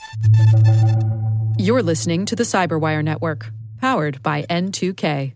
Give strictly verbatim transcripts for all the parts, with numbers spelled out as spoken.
You're listening to the Cyberwire Network, powered by N two K.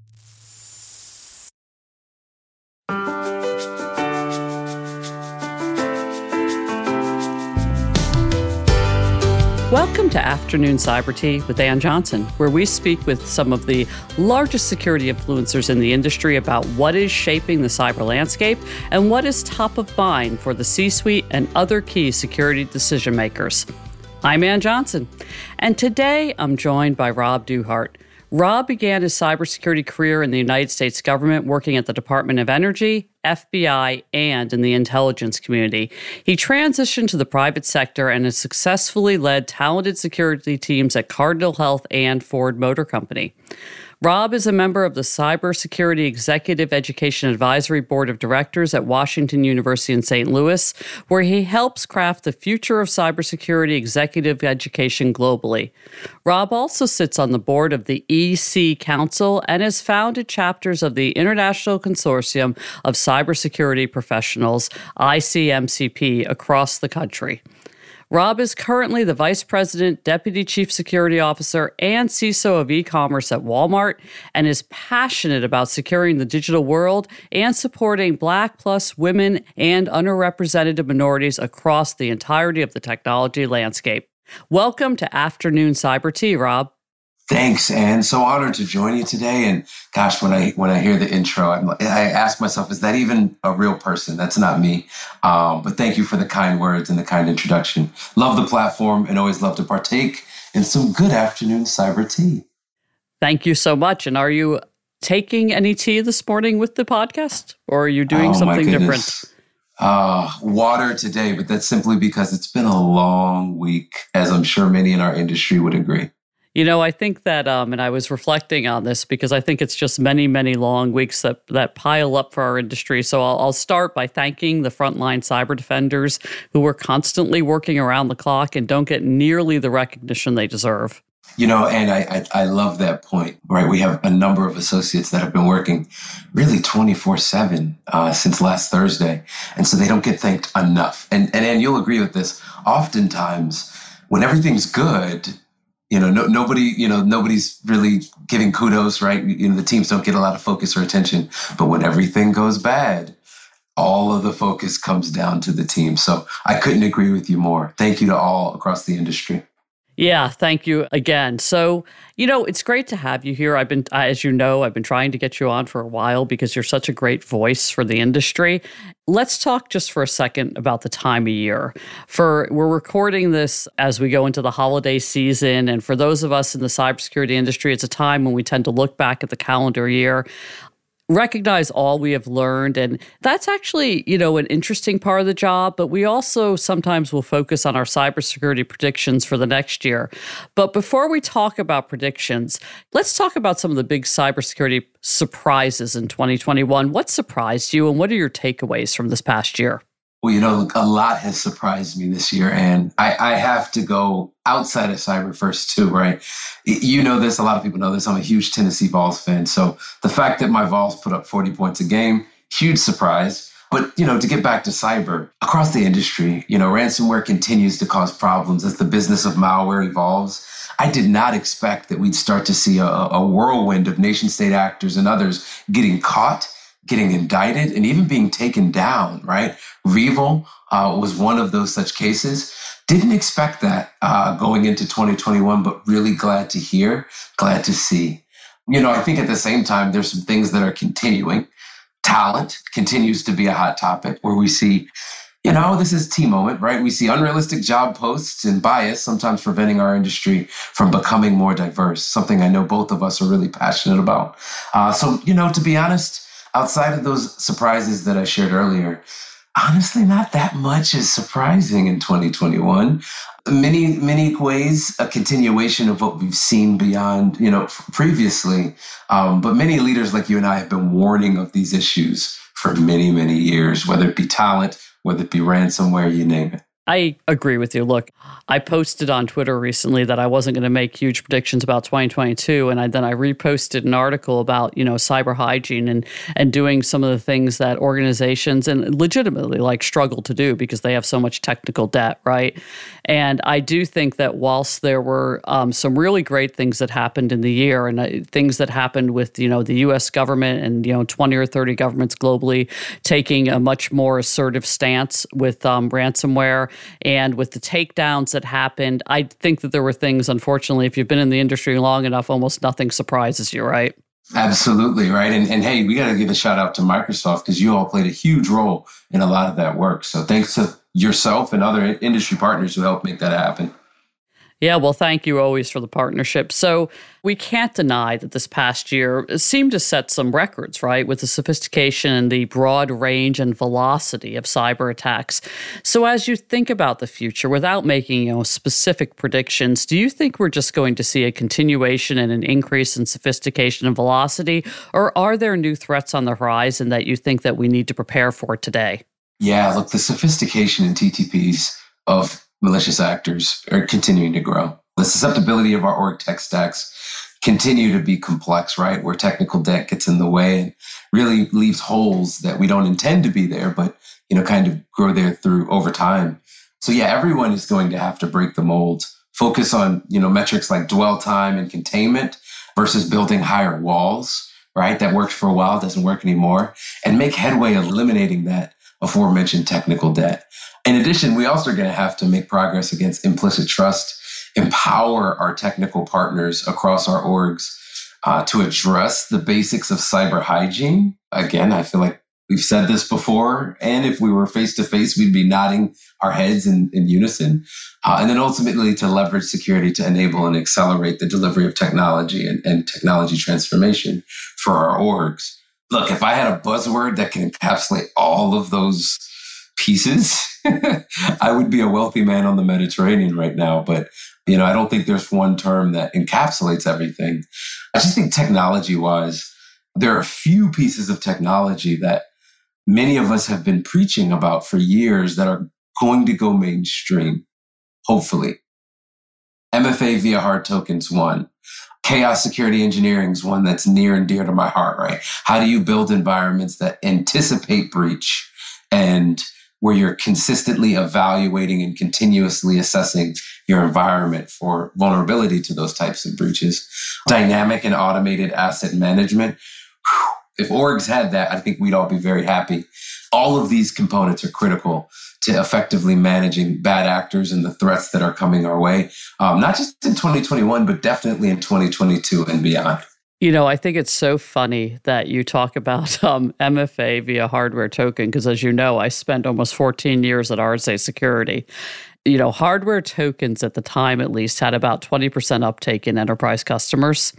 Welcome to Afternoon Cyber Tea with Ann Johnson, where we speak with some of the largest security influencers in the industry about what is shaping the cyber landscape and what is top of mind for the C-suite and other key security decision makers. I'm Ann Johnson, and today I'm joined by Rob Duhart. Rob began his cybersecurity career in the United States government, working at the Department of Energy, F B I, and in the intelligence community. He transitioned to the private sector and has successfully led talented security teams at Cardinal Health and Ford Motor Company. Rob is a member of the Cybersecurity Executive Education Advisory Board of Directors at Washington University in Saint Louis, where he helps craft the future of cybersecurity executive education globally. Rob also sits on the board of the E C Council and has founded chapters of the International Consortium of Cybersecurity Professionals, I C M C P, across the country. Rob is currently the Vice President, Deputy Chief Security Officer, and C I S O of e-commerce at Walmart, and is passionate about securing the digital world and supporting Black plus women and underrepresented minorities across the entirety of the technology landscape. Welcome to Afternoon Cyber Tea, Rob. Thanks, Ann. So honored to join you today. And gosh, when I when I hear the intro, I'm, I ask myself, is that even a real person? That's not me. Um, but thank you for the kind words and the kind introduction. Love the platform and always love to partake in some good afternoon cyber tea. Thank you so much. And are you taking any tea this morning with the podcast, or are you doing oh, something different? Uh, water today, but that's simply because it's been a long week, as I'm sure many in our industry would agree. You know, I think that, um, and I was reflecting on this because I think it's just many, many long weeks that, that pile up for our industry. So I'll, I'll start by thanking the frontline cyber defenders who are constantly working around the clock and don't get nearly the recognition they deserve. You know, and I, I I love that point, right? We have a number of associates that have been working really twenty-four seven uh, since last Thursday. And so they don't get thanked enough. And, and, and you'll agree with this. Oftentimes, when everything's good, You know, no, nobody, you know, nobody's really giving kudos, right? You know, the teams don't get a lot of focus or attention. But when everything goes bad, all of the focus comes down to the team. So I couldn't agree with you more. Thank you to all across the industry. Yeah, thank you again. So, you know, it's great to have you here. I've been, as you know, I've been trying to get you on for a while because you're such a great voice for the industry. Let's talk just for a second about the time of year. For we're recording this as we go into the holiday season, and for those of us in the cybersecurity industry, it's a time when we tend to look back at the calendar year, recognize all we have learned. And that's actually, you know, an interesting part of the job, but we also sometimes will focus on our cybersecurity predictions for the next year. But before we talk about predictions, let's talk about some of the big cybersecurity surprises in twenty twenty-one. What surprised you and what are your takeaways from this past year? Well, you know, a lot has surprised me this year, and I, I have to go outside of cyber first too, right? You know this, a lot of people know this. I'm a huge Tennessee Vols fan. So the fact that my Vols put up forty points a game, huge surprise. But, you know, to get back to cyber, across the industry, you know, ransomware continues to cause problems as the business of malware evolves. I did not expect that we'd start to see a, a whirlwind of nation state actors and others getting caught, getting indicted, and even being taken down, right? Revel uh, was one of those such cases. Didn't expect that uh, going into twenty twenty-one, but really glad to hear, glad to see. You know, I think at the same time, there's some things that are continuing. Talent continues to be a hot topic where we see, you know, this is T moment, right? We see unrealistic job posts and bias, sometimes preventing our industry from becoming more diverse, something I know both of us are really passionate about. Uh, so, you know, to be honest, outside of those surprises that I shared earlier, honestly, not that much is surprising in twenty twenty-one. Many, many ways, a continuation of what we've seen beyond, you know, previously. Um, but many leaders like you and I have been warning of these issues for many, many years, whether it be talent, whether it be ransomware, you name it. I agree with you. Look, I posted on Twitter recently that I wasn't going to make huge predictions about twenty twenty-two, and I, then I reposted an article about, you know, cyber hygiene and and doing some of the things that organizations and legitimately like struggle to do because they have so much technical debt, right? And I do think that whilst there were um, some really great things that happened in the year, and uh, things that happened with, you know, the U S government and, you know, twenty or thirty governments globally taking a much more assertive stance with um, ransomware. And with the takedowns that happened, I think that there were things, unfortunately, if you've been in the industry long enough, almost nothing surprises you, right? Absolutely, right. And, and hey, we got to give a shout out to Microsoft because you all played a huge role in a lot of that work. So thanks to yourself and other industry partners who helped make that happen. Yeah, well, thank you always for the partnership. So we can't deny that this past year seemed to set some records, right, with the sophistication and the broad range and velocity of cyber attacks. So as you think about the future, without making, you know, specific predictions, do you think we're just going to see a continuation and an increase in sophistication and velocity, or are there new threats on the horizon that you think that we need to prepare for today? Yeah, look, the sophistication in T T Ps of malicious actors are continuing to grow. The susceptibility of our org tech stacks continue to be complex, right? Where technical debt gets in the way and really leaves holes that we don't intend to be there, but, you know, kind of grow there through over time. So yeah, everyone is going to have to break the mold, focus on, you know, metrics like dwell time and containment versus building higher walls, right? That worked for a while, doesn't work anymore, and make headway eliminating that aforementioned technical debt. In addition, we also are going to have to make progress against implicit trust, empower our technical partners across our orgs uh, to address the basics of cyber hygiene. Again, I feel like we've said this before, and if we were face-to-face, we'd be nodding our heads in, in unison. Uh, and then ultimately to leverage security to enable and accelerate the delivery of technology and, and technology transformation for our orgs. Look, if I had a buzzword that can encapsulate all of those pieces, I would be a wealthy man on the Mediterranean right now. But, you know, I don't think there's one term that encapsulates everything. I just think technology-wise, there are a few pieces of technology that many of us have been preaching about for years that are going to go mainstream, hopefully. M F A via hard tokens, one. Chaos security engineering is one that's near and dear to my heart, right? How do you build environments that anticipate breach and where you're consistently evaluating and continuously assessing your environment for vulnerability to those types of breaches? Dynamic and automated asset management. Whew. If orgs had that, I think we'd all be very happy. All of these components are critical to effectively managing bad actors and the threats that are coming our way, um, not just in twenty twenty-one, but definitely in twenty twenty-two and beyond. You know, I think it's so funny that you talk about um, M F A via hardware token, because as you know, I spent almost fourteen years at R S A Security. You know, hardware tokens at the time, at least, had about twenty percent uptake in enterprise customers.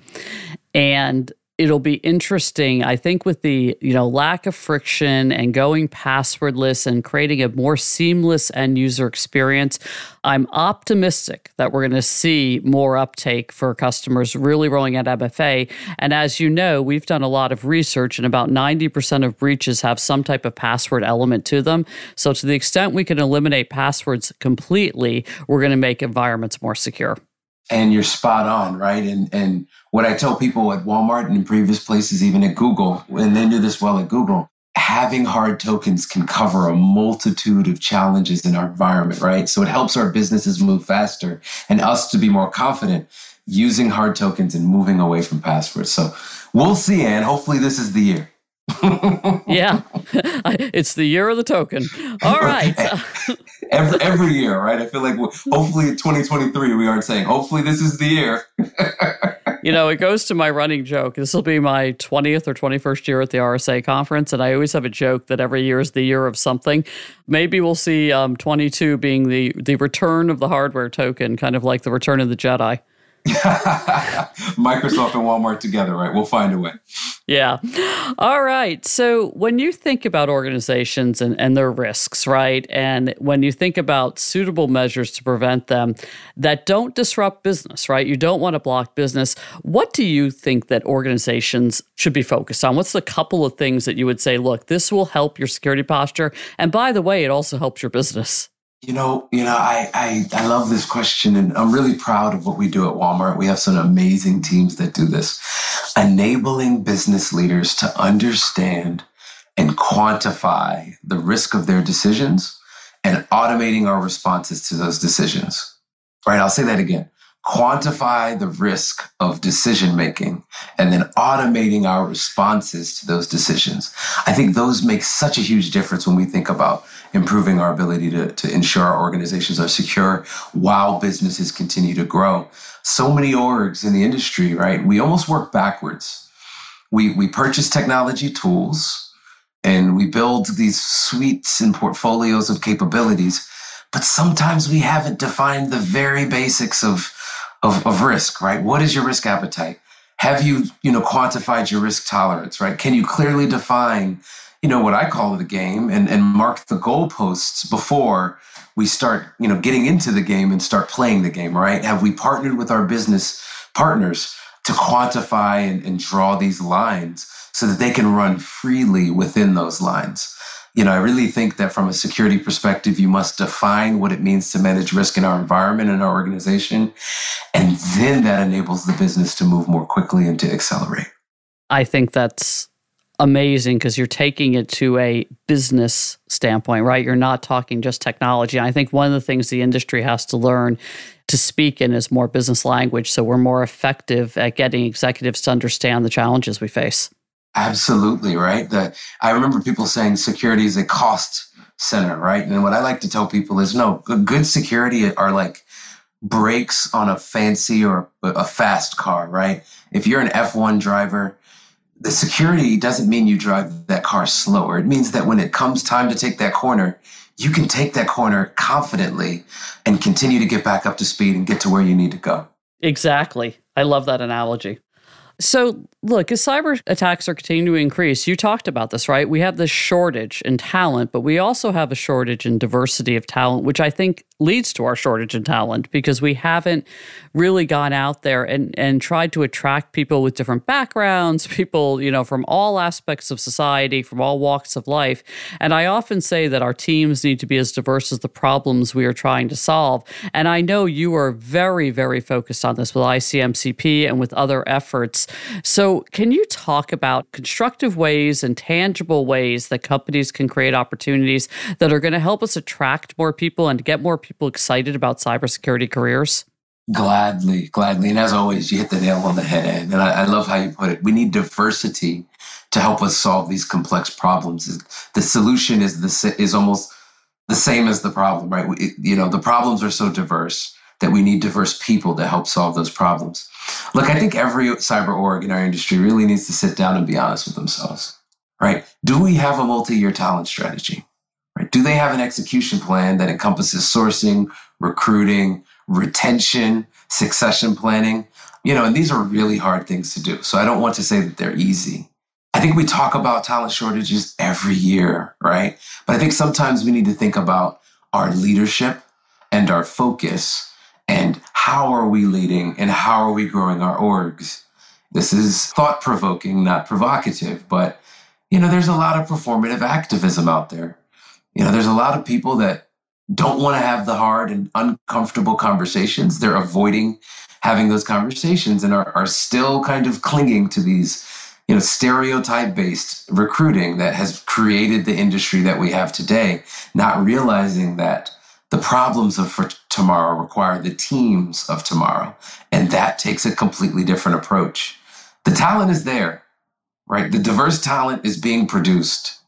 And it'll be interesting, I think, with the, you know, lack of friction and going passwordless and creating a more seamless end user experience. I'm optimistic that we're going to see more uptake for customers really rolling out M F A. And as you know, we've done a lot of research, and about ninety percent of breaches have some type of password element to them. So to the extent we can eliminate passwords completely, we're going to make environments more secure. And you're spot on, right? And and what I tell people at Walmart and in previous places, even at Google, and they do this well at Google, having hard tokens can cover a multitude of challenges in our environment, right? So it helps our businesses move faster and us to be more confident using hard tokens and moving away from passwords. So we'll see, Ann. Hopefully this is the year. Yeah, it's the year of the token. All right. every, every year, right? I feel like hopefully in twenty twenty-three, we aren't saying, hopefully this is the year. You know, it goes to my running joke. This will be my twentieth or twenty-first year at the R S A conference, and I always have a joke that every year is the year of something. Maybe we'll see um, twenty-two being the, the return of the hardware token, kind of like the return of the Jedi. Microsoft and Walmart together, right? We'll find a way. Yeah. All right. So when you think about organizations and, and their risks, right, and when you think about suitable measures to prevent them that don't disrupt business, right, you don't want to block business, what do you think that organizations should be focused on? What's the couple of things that you would say, look, this will help your security posture, and by the way, it also helps your business? You know, you know, I, I I love this question, and I'm really proud of what we do at Walmart. We have some amazing teams that do this, enabling business leaders to understand and quantify the risk of their decisions and automating our responses to those decisions. Right? I'll say that again. Quantify the risk of decision making and then automating our responses to those decisions. I think those make such a huge difference when we think about improving our ability to, to ensure our organizations are secure while businesses continue to grow. So many orgs in the industry, right? We almost work backwards. We, we purchase technology tools and we build these suites and portfolios of capabilities, but sometimes we haven't defined the very basics of Of, of risk, right? What is your risk appetite? Have you, you know, quantified your risk tolerance, right? Can you clearly define, you know, what I call the game and, and mark the goalposts before we start, you know, getting into the game and start playing the game, right? Have we partnered with our business partners to quantify and, and draw these lines so that they can run freely within those lines? You know, I really think that from a security perspective, you must define what it means to manage risk in our environment and our organization. And then that enables the business to move more quickly and to accelerate. I think that's amazing because you're taking it to a business standpoint, right? You're not talking just technology. And I think one of the things the industry has to learn to speak in is more business language, so we're more effective at getting executives to understand the challenges we face. Absolutely, right? The, I remember people saying security is a cost center, right? And what I like to tell people is no, good security are like brakes on a fancy or a fast car, right? If you're an F one driver, the security doesn't mean you drive that car slower. It means that when it comes time to take that corner, you can take that corner confidently and continue to get back up to speed and get to where you need to go. Exactly. I love that analogy. So, look, as cyber attacks are continuing to increase, you talked about this, right? We have this shortage in talent, but we also have a shortage in diversity of talent, which I think leads to our shortage in talent because we haven't really gone out there and, and tried to attract people with different backgrounds, people, you know, from all aspects of society, from all walks of life. And I often say that our teams need to be as diverse as the problems we are trying to solve. And I know you are very, very focused on this with I C M C P and with other efforts. So can you talk about constructive ways and tangible ways that companies can create opportunities that are going to help us attract more people and get more people excited about cybersecurity careers? Gladly, gladly. And as always, you hit the nail on the head, Ed. And I, I love how you put it. We need diversity to help us solve these complex problems. The solution is the is almost the same as the problem, right? We, you know, the problems are so diverse that we need diverse people to help solve those problems. Look, I think every cyber org in our industry really needs to sit down and be honest with themselves, right? Do we have a multi-year talent strategy? Right? Do they have an execution plan that encompasses sourcing, recruiting, retention, succession planning? You know, and these are really hard things to do. So I don't want to say that they're easy. I think we talk about talent shortages every year, right? But I think sometimes we need to think about our leadership and our focus and how are we leading and how are we growing our orgs? This is thought-provoking, not provocative, but, you know, there's a lot of performative activism out there. You know, there's a lot of people that don't want to have the hard and uncomfortable conversations. They're avoiding having those conversations and are, are still kind of clinging to these, you know, stereotype-based recruiting that has created the industry that we have today, not realizing that the problems of for tomorrow require the teams of tomorrow. And that takes a completely different approach. The talent is there, right? The diverse talent is being produced.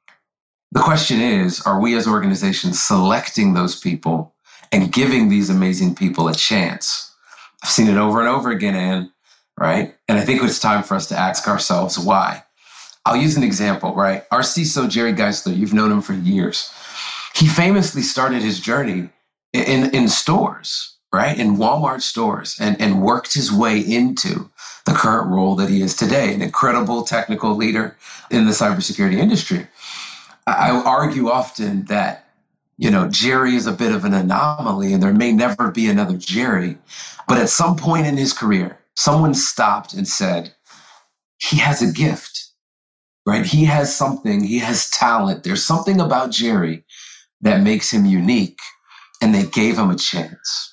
The question is, are we as organizations selecting those people and giving these amazing people a chance? I've seen it over and over again, Ann, right? And I think it's time for us to ask ourselves why. I'll use an example, right? Our C I S O, Jerry Geisler, you've known him for years. He famously started his journey in, in stores, right? In Walmart stores and, and worked his way into the current role that he is today, an incredible technical leader in the cybersecurity industry. I argue often that, you know, Jerry is a bit of an anomaly and there may never be another Jerry. But at some point in his career, someone stopped and said, he has a gift, right? He has something, he has talent. There's something about Jerry that makes him unique. and they gave him a chance.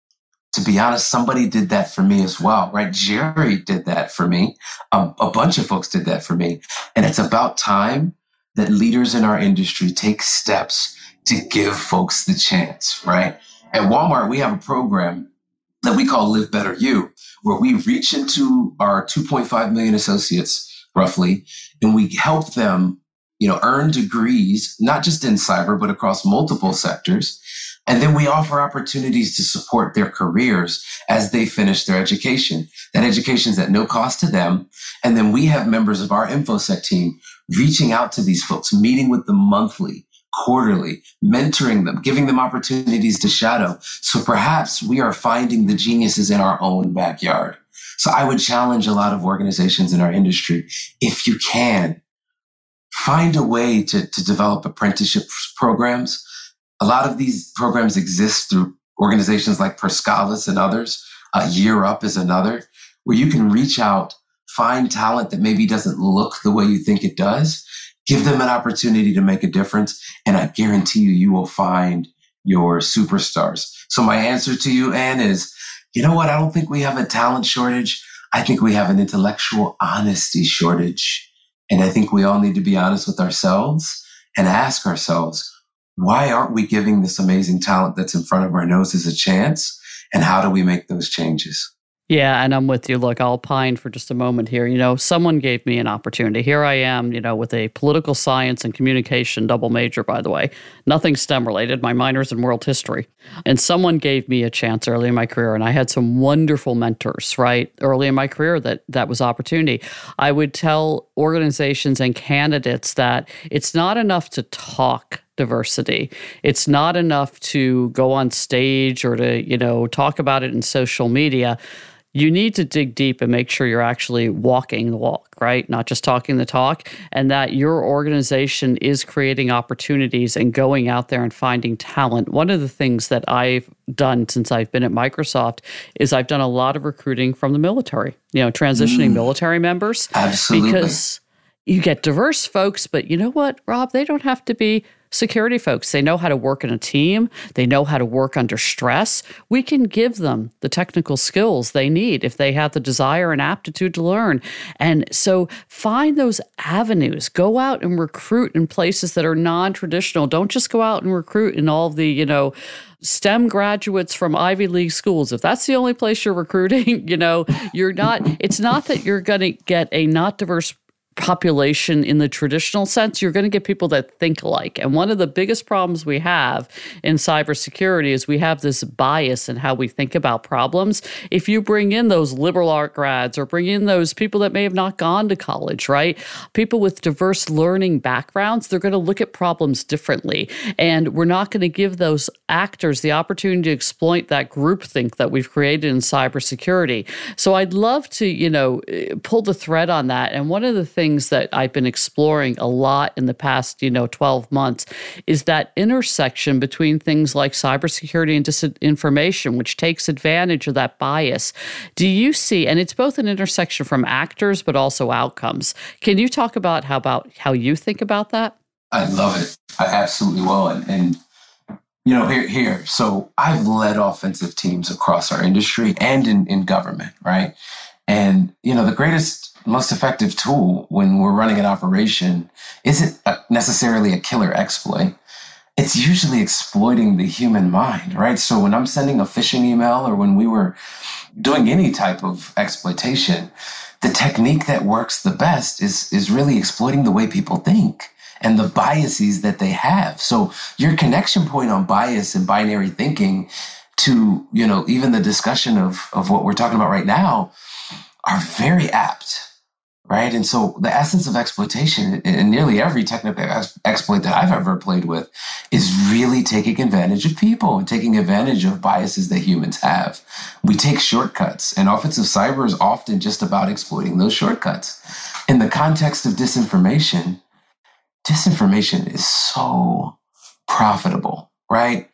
To be honest, somebody did that for me as well, right? Jerry did that for me. A, a bunch of folks did that for me. And it's about time that leaders in our industry take steps to give folks the chance, right? At Walmart, we have a program that we call Live Better You, where we reach into our two point five million associates, roughly, and we help them, you know, earn degrees, not just in cyber, but across multiple sectors. And then we offer opportunities to support their careers as they finish their education. That education is at no cost to them. And then we have members of our InfoSec team reaching out to these folks, meeting with them monthly, quarterly, mentoring them, giving them opportunities to shadow. So perhaps we are finding the geniuses in our own backyard. So I would challenge a lot of organizations in our industry, if you can, find a way to, to develop apprenticeship programs. A lot of these programs exist through organizations like Perscalis and others. Uh, Year Up is another, where you can reach out, find talent that maybe doesn't look the way you think it does, give them an opportunity to make a difference, and I guarantee you, you will find your superstars. So my answer to you, Ann, is, you know what? I don't think we have a talent shortage. I think we have an intellectual honesty shortage. And I think we all need to be honest with ourselves and ask ourselves, why aren't we giving this amazing talent that's in front of our noses a chance? And how do we make those changes? Yeah, and I'm with you. Look, I'll opine for just a moment here. You know, someone gave me an opportunity. Here I am, you know, with a political science and communication double major, by the way. Nothing STEM related. My minor's in world history. And someone gave me a chance early in my career, and I had some wonderful mentors, right? Early in my career, that that was opportunity. I would tell organizations and candidates that it's not enough to talk diversity. It's not enough to go on stage or to, you know, talk about it in social media. You need to dig deep and make sure you're actually walking the walk, right? Not just talking the talk, and that your organization is creating opportunities and going out there and finding talent. One of the things that I've done since I've been at Microsoft is I've done a lot of recruiting from the military, you know, transitioning mm. military members. Absolutely. Because you get diverse folks, but you know what, Rob? They don't have to be security folks. They know how to work in a team. They know how to work under stress. We can give them the technical skills they need if they have the desire and aptitude to learn. And so find those avenues. Go out and recruit in places that are non-traditional. Don't just go out and recruit in all the, you know, STEM graduates from Ivy League schools. If that's the only place you're recruiting, you know, you're not, it's not that you're going to get a not diverse population in the traditional sense. You're going to get people that think alike. And one of the biggest problems we have in cybersecurity is we have this bias in how we think about problems. If you bring in those liberal art grads or bring in those people that may have not gone to college, right? People with diverse learning backgrounds, they're going to look at problems differently. And we're not going to give those actors the opportunity to exploit that groupthink that we've created in cybersecurity. So I'd love to, you know, pull the thread on that. And one of the things things that I've been exploring a lot in the past, you know, twelve months is that intersection between things like cybersecurity and disinformation, which takes advantage of that bias. Do you see, and it's both an intersection from actors, but also outcomes. Can you talk about how about how you think about that? I love it. I absolutely will. And, and you know, here, here. So I've led offensive teams across our industry and in, in government, right? And, you know, the greatest most effective tool when we're running an operation isn't a, necessarily a killer exploit. It's usually exploiting the human mind, right? So when I'm sending a phishing email or when we were doing any type of exploitation, the technique that works the best is, is really exploiting the way people think and the biases that they have. So your connection point on bias and binary thinking to, you know, even the discussion of, of what we're talking about right now are very apt. Right. And so the essence of exploitation in nearly every technical ex- exploit that I've ever played with is really taking advantage of people and taking advantage of biases that humans have. We take shortcuts, and offensive cyber is often just about exploiting those shortcuts. In the context of disinformation, disinformation is so profitable, right?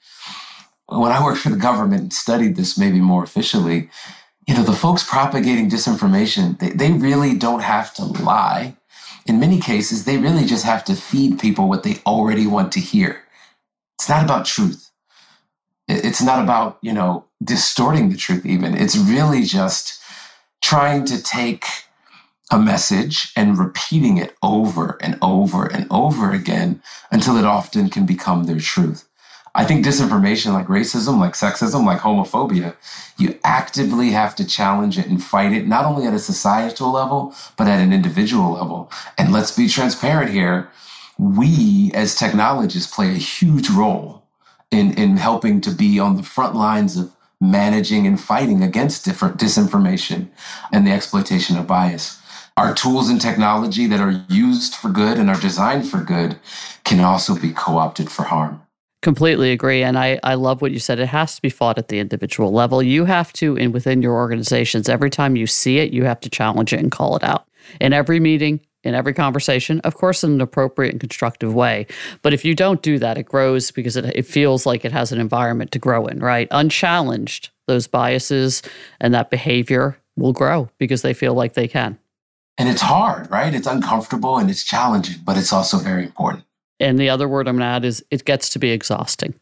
When I worked for the government and studied this maybe more officially, you know, the folks propagating disinformation, they, they really don't have to lie. In many cases, they really just have to feed people what they already want to hear. It's not about truth. It's not about, you know, distorting the truth even. It's really just trying to take a message and repeating it over and over and over again until it often can become their truth. I think disinformation like racism, like sexism, like homophobia, you actively have to challenge it and fight it, not only at a societal level, but at an individual level. And let's be transparent here. We as technologists play a huge role in, in helping to be on the front lines of managing and fighting against different disinformation and the exploitation of bias. Our tools and technology that are used for good and are designed for good can also be co-opted for harm. Completely agree. And I, I love what you said. It has to be fought at the individual level. You have to, and within your organizations, every time you see it, you have to challenge it and call it out. In every meeting, in every conversation, of course, in an appropriate and constructive way. But if you don't do that, it grows because it, it feels like it has an environment to grow in, right? Unchallenged, those biases and that behavior will grow because they feel like they can. And it's hard, right? It's uncomfortable and it's challenging, but it's also very important. And the other word I'm going to add is it gets to be exhausting.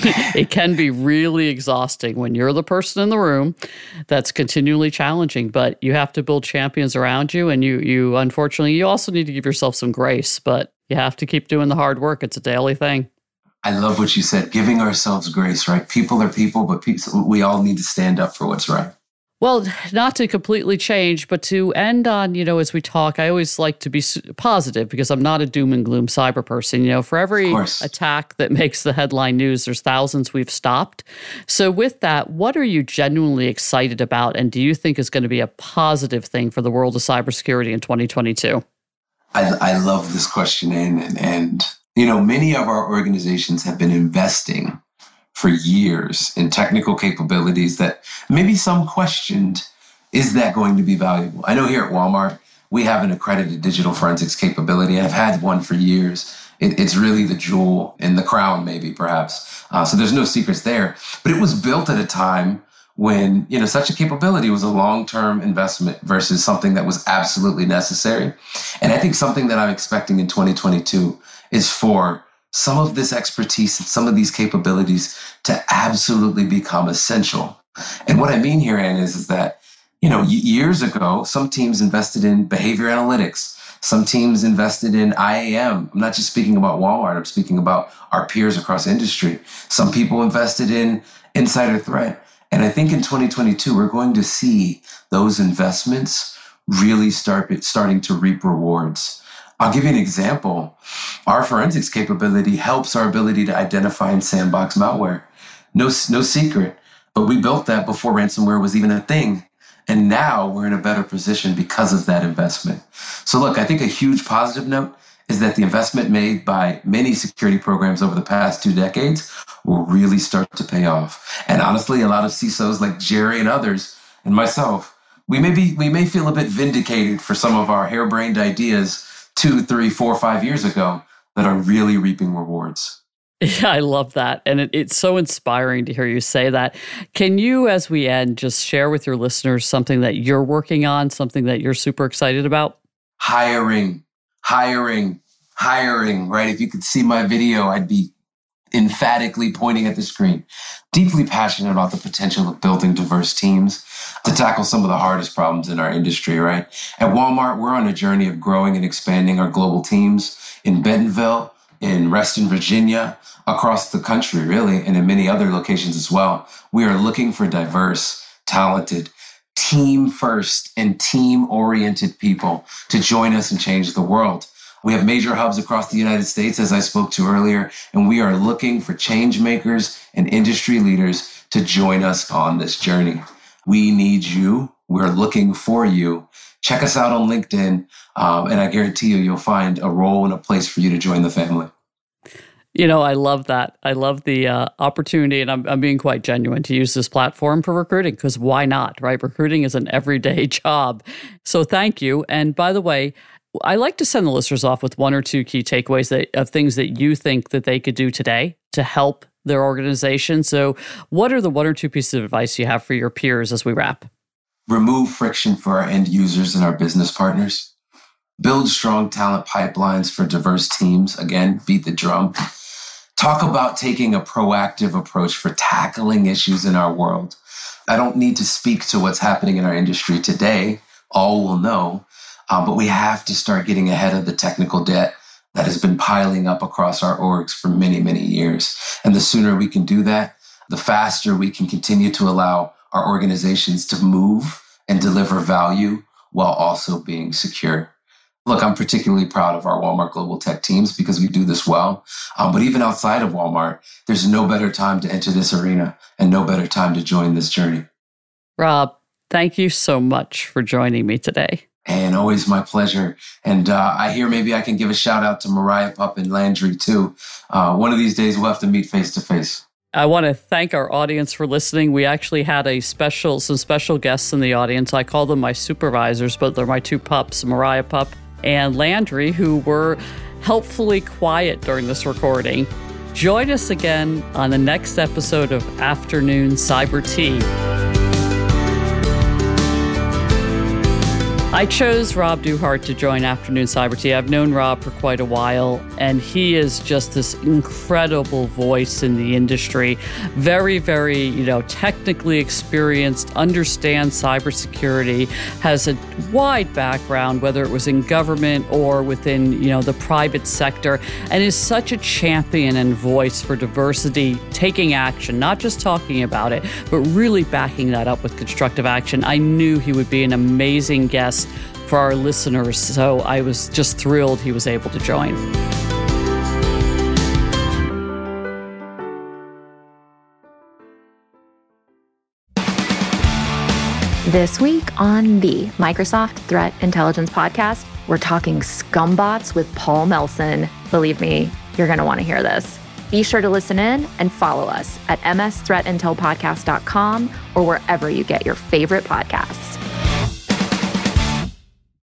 It can be really exhausting when you're the person in the room that's continually challenging, but you have to build champions around you. And you, you unfortunately, you also need to give yourself some grace, but you have to keep doing the hard work. It's a daily thing. I love what you said, giving ourselves grace, right? People are people, but people, we all need to stand up for what's right. Well, not to completely change, but to end on, you know, as we talk, I always like to be positive because I'm not a doom and gloom cyber person. You know, for every attack that makes the headline news, there's thousands we've stopped. So with that, what are you genuinely excited about? And do you think is going to be a positive thing for the world of cybersecurity in twenty twenty-two? I, I love this question. And, and, you know, many of our organizations have been investing for years in technical capabilities that maybe some questioned, is that going to be valuable? I know here at Walmart, we have an accredited digital forensics capability. I've had one for years. It, it's really the jewel in the crown, maybe, perhaps. Uh, so there's no secrets there. But it was built at a time when, you know, such a capability was a long-term investment versus something that was absolutely necessary. And I think something that I'm expecting in twenty twenty-two is for some of this expertise and some of these capabilities to absolutely become essential. And what I mean here, Ann, is, is that, you know, years ago, some teams invested in behavior analytics. Some teams invested in I A M. I'm not just speaking about Walmart. I'm speaking about our peers across industry. Some people invested in insider threat. And I think in twenty twenty-two, we're going to see those investments really start starting to reap rewards. I'll give you an example. Our forensics capability helps our ability to identify and sandbox malware. No, no secret, but we built that before ransomware was even a thing. And now we're in a better position because of that investment. So look, I think a huge positive note is that the investment made by many security programs over the past two decades will really start to pay off. And honestly, a lot of C I S Os like Jerry and others and myself, we may be, we may feel a bit vindicated for some of our harebrained ideas two, three, four, five years ago that are really reaping rewards. Yeah, I love that. And it, it's so inspiring to hear you say that. Can you, as we end, just share with your listeners something that you're working on, something that you're super excited about? Hiring, hiring, hiring, right? If you could see my video, I'd be emphatically pointing at the screen. Deeply passionate about the potential of building diverse teams to tackle some of the hardest problems in our industry, right? At Walmart, we're on a journey of growing and expanding our global teams in Bentonville, in Reston, Virginia, across the country, really, and in many other locations as well. We are looking for diverse, talented, team-first and team-oriented people to join us and change the world. We have major hubs across the United States, as I spoke to earlier, and we are looking for change makers and industry leaders to join us on this journey. We need you. We're looking for you. Check us out on LinkedIn, um, and I guarantee you, you'll find a role and a place for you to join the family. You know, I love that. I love the uh, opportunity, and I'm, I'm being quite genuine to use this platform for recruiting, because why not, right? Recruiting is an everyday job. So thank you. And by the way, I like to send the listeners off with one or two key takeaways that, of things that you think that they could do today to help their organization. So what are the one or two pieces of advice you have for your peers as we wrap? Remove friction for our end users and our business partners. Build strong talent pipelines for diverse teams. Again, beat the drum. Talk about taking a proactive approach for tackling issues in our world. I don't need to speak to what's happening in our industry today. All will know. Uh, but we have to start getting ahead of the technical debt that has been piling up across our orgs for many, many years. And the sooner we can do that, the faster we can continue to allow our organizations to move and deliver value while also being secure. Look, I'm particularly proud of our Walmart Global Tech teams because we do this well. Um, but even outside of Walmart, there's no better time to enter this arena and no better time to join this journey. Rob, thank you so much for joining me today. And always my pleasure. And uh, I hear maybe I can give a shout out to Mariah Pup and Landry too. Uh, one of these days we'll have to meet face to face. I want to thank our audience for listening. We actually had a special, some special guests in the audience. I call them my supervisors, but they're my two pups, Mariah Pup and Landry, who were helpfully quiet during this recording. Join us again on the next episode of Afternoon Cyber Tea. I chose Rob Duhart to join Afternoon Cyber Tea. I've known Rob for quite a while, and he is just this incredible voice in the industry. Very, very, you know, technically experienced, understands cybersecurity, has a wide background, whether it was in government or within, you know, the private sector, and is such a champion and voice for diversity, taking action, not just talking about it, but really backing that up with constructive action. I knew he would be an amazing guest for our listeners, so I was just thrilled he was able to join. This week on the Microsoft Threat Intelligence Podcast, we're talking scumbots with Paul Melson. Believe me, you're going to want to hear this. Be sure to listen in and follow us at m s threat intel podcast dot com or wherever you get your favorite podcasts.